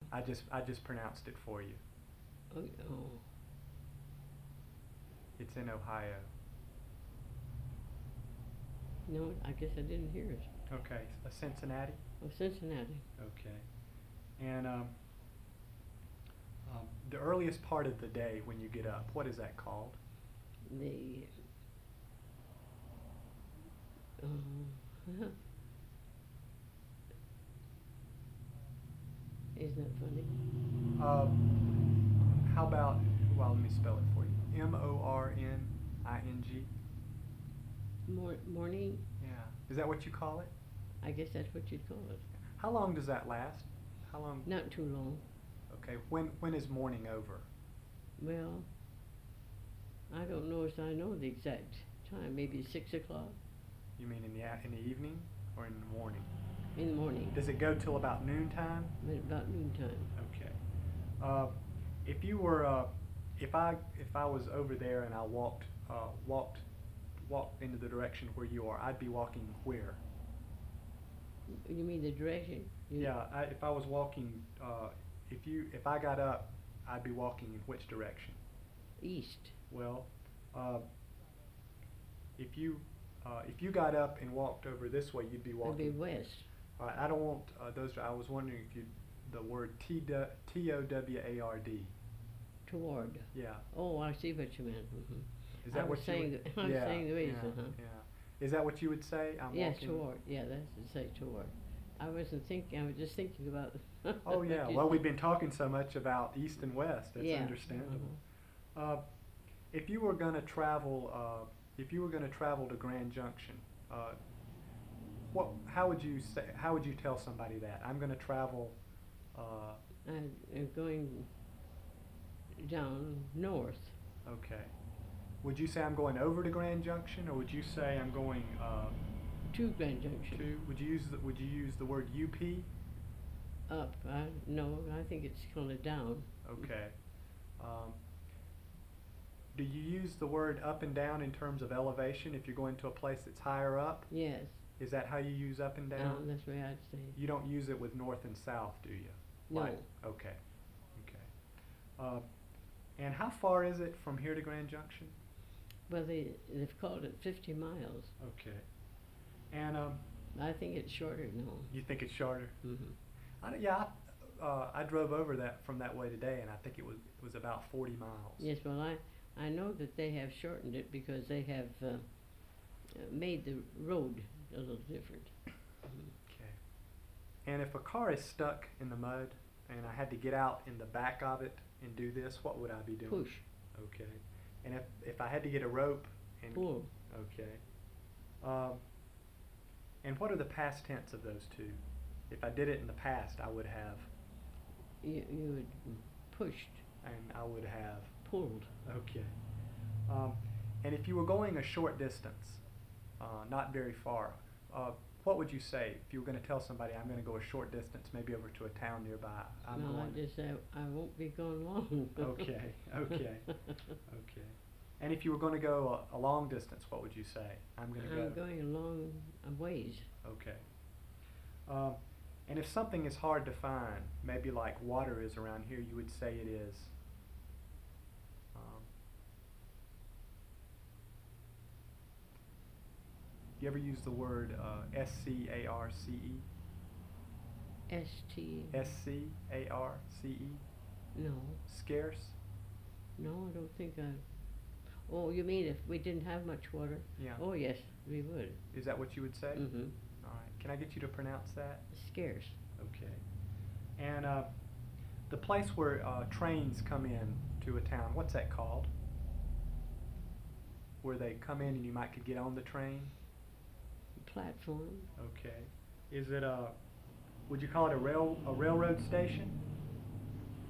I just pronounced it for you. Oh, oh, It's in Ohio. no, I guess I didn't hear it. Okay, Cincinnati. Oh, Cincinnati. Okay. And the earliest part of the day when you get up, what is that called? The, uh, isn't that funny? Uh, how about, well, let me spell it for you. Morning. Morning? Yeah. Is that what you call it? I guess that's what you'd call it. How long does that last? How long? Not too long. Okay. When is morning over? Well, I don't know if I know the exact time. Maybe 6 o'clock You mean in the evening or in the morning? in the morning. Does it go till about noontime? About noontime. Okay. If you were, if I was over there and I walked into the direction where you are, I'd be walking where? You mean the direction? Yeah. If I was walking, if I got up, I'd be walking in which direction? East. Well, uh, if you got up and walked over this way, you'd be It'd be walking. west. All right. I don't want those. I was wondering if you the word Toward. Toward. Yeah. Oh, I see what you meant. Is I that was what you saying would? I was Yeah. saying the ways, Yeah. Yeah. Is that what you would say? I'm Yes, walking. toward. Yeah, that's to say toward. I wasn't thinking. I was just thinking about. Oh yeah. what you Well, we've said. been talking so much about east and west. It's Yeah. understandable. Uh, if you were going to travel, to Grand Junction, uh, how would you say? How would you tell somebody that I'm going to travel? Uh, I'm going down north. okay. Would you say I'm going over to Grand Junction, or would you say I'm going To Grand Junction. to? Would you use the word UP? Up. No, I think it's kind of down. Okay. Um, do you use the word up and down in terms of elevation if you're going to a place that's higher up? Yes. Is that how you use up and down? That's the way I'd say. You don't use it with north and south, do you? No. Like, okay. Okay. And how far is it from here to Grand Junction? Well, they've called it 50 miles. Okay. And I think it's shorter now. you think it's shorter? Hmm. Yeah. I drove over that from that way today, and I think it was about 40 miles. Yes, well, I know that they have shortened it because they have made the road a little different. Okay. And if a car is stuck in the mud and I had to get out in the back of it and do this, what would I be doing? Push. Okay. And if I had to get a rope and Pull. okay. And what are the past tense of those two? If I did it in the past, I would have, You would pushed, and I would have. pulled. Okay. And if you were going a short distance, not very far, what would you say if you were going to tell somebody I'm going to go a short distance, maybe over to a town nearby? I'm No, going. I just say I won't be gone long. Okay. Okay. Okay. And if you were going to go a long distance, what would you say? I'm going to go. I'm going a long ways. Okay. And if something is hard to find, maybe like water is around here, you would say it is. You ever use the word SCARCE? ST. SCARCE? No. Scarce? No, I don't think I. Oh, you mean if we didn't have much water? Yeah. Oh, yes, we would. Is that what you would say? Mm-hmm. All right. Can I get you to pronounce that? Scarce. Okay. And the place where trains come in to a town, what's that called? Where they come in and you might could get on the train? Platform. Okay. Is it would you call it a railroad station?